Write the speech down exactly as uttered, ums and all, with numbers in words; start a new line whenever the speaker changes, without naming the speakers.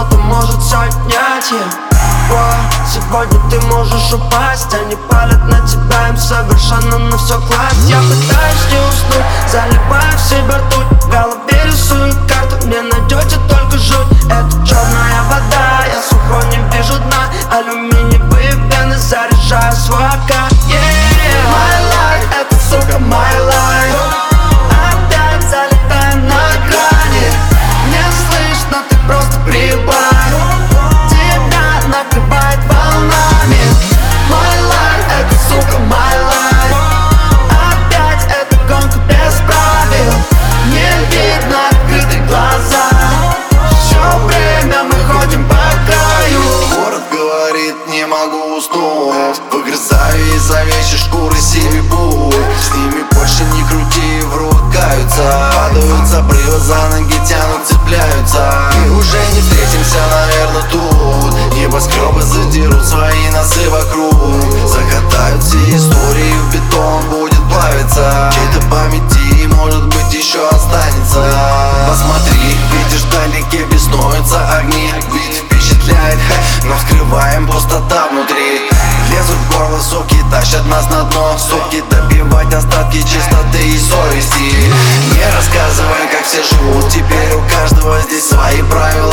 кто-то может все отнять, yeah. О, сегодня ты можешь упасть, они палят на тебя, им совершенно на все класть. Я пытаюсь не уснуть, заливаю в себя ртуть, в голове рисую карту, мне найдете только жуть. Это черная вода, я сухой, не вижу дна, алюминиевые вены, заряжаю свой АК, yeah. My life, это, сука, my life. Опять залетаю на грани, не слышно, ты просто прибавь, тебя накрывает волнами. My life, это, сука, my life. Опять эта гонка без правил, не видно открытых глаза, все время мы ходим по краю.
Город говорит, не могу уснуть, выгрызаю из-за овечьей шкуры сивый путь. С ними больше не крути, врут, каются, падают с обрыва, за ноги тянут, цепляются. Мы уже не встретимся, наверное, тут. Небоскребы задерут свои носы вокруг, закатают все истории в бетон, будет плавиться. Чьей-то памяти, может быть, еще останется. Посмотри, видишь, вдалеке беснуются огни, вид впечатляет, но вскрываем пустота внутри. Лезут в горло соки, тащат нас на дно, сутки добивать остатки чистоты и совести. Не рассказывай, как все живут, теперь у каждого здесь свои правила.